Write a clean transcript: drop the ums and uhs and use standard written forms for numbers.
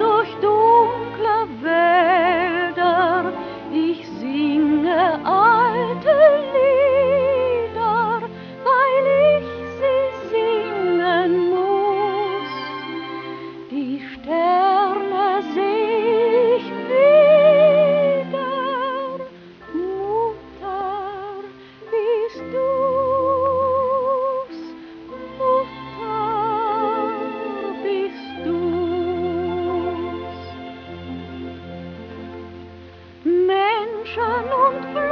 durch dunkle Wälder, ich singe alte Lieder, weil ich sie singen muss. Die Sterne seh ich wieder, Mutter, bist du's, Mutter, bist du's. Menschen und